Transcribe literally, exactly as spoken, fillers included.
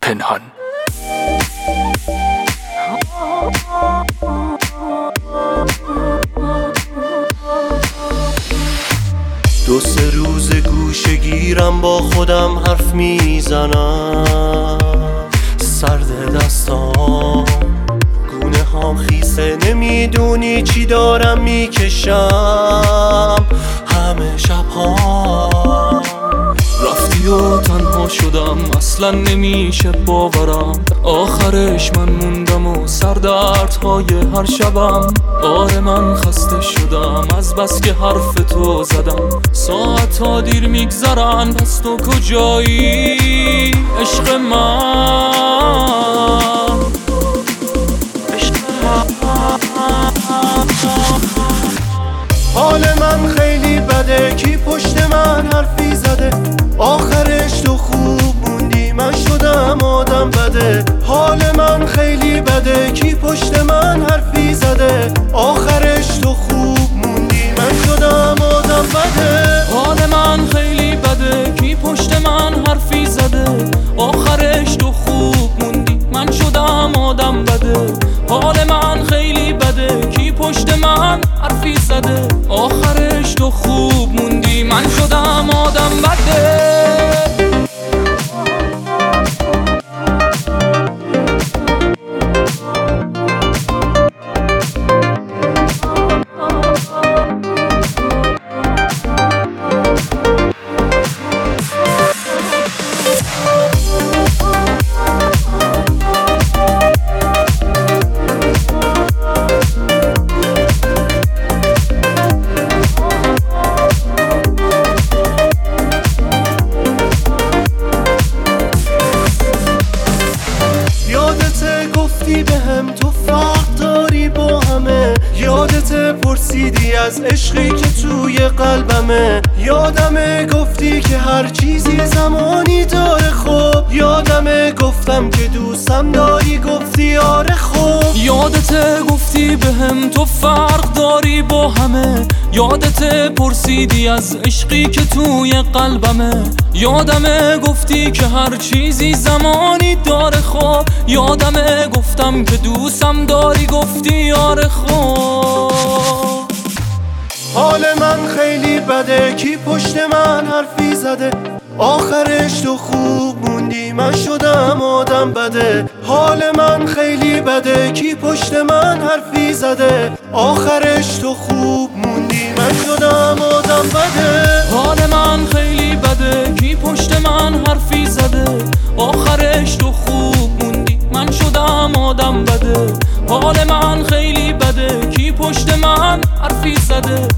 پنهان. دو سه روز گوشه گیرم با خودم حرف میزنم، سرد دستام گونه هام خیسه، نمیدونی چی دارم میکشم همه شبها. رفتی و تنها شدم، اصلا نمیشه باورم، آخرش من موندم و سردردهای هر شبم. آره من خسته شدم از بس که حرف تو زدم، ساعت ها دیر میگذرن، پس تو کجایی عشق من؟ عشق من حال من خیلی بده، کی پشت من حرفی زده، آخرش تو خوب موندی من شدم آدم بده. حال من خیلی بده، کی پشت من حرفی زده، آخرش تو خوب موندی من شدم آدم بده. حال من خیلی بده، کی پشت من حرفی زده، آخرش تو خوب موندی من شدم آدم بده. حال من خیلی بده، کی پشت من حرفی زده، آخرش تو خوب موندی من شدم آدم بده. گفتی بهم تو فرق داری با همه، یادت پرسیدی از عشقی که توی قلبمه، یادمه گفتی که هر چیزی زمانی داره خوب، یادمه گفتم که دوستم داری گفتی آره خوب. یادت گفتی بهم تو فرق داری با همه، یادت پرسیدی از عشقی که توی قلبمه، یادمه گفتی که هر چیزی زمانی داره خوب، یادمه گفتم که دوستم داری گفتی آره خوب. حال من خیلی بده، کی پشت من حرفی زده، آخرش تو خوب موندی من شدم آدم بده. حال من خیلی بده، کی پشت من حرفی زده، آخرش تو خوب موندی من شدم آدم بده. حال من خیلی بده، کی پشت من حرفی زده، آخرش تو خوب موندی من شدم آدم بده. حال من خیلی بده، کی پشت من حرفی زده،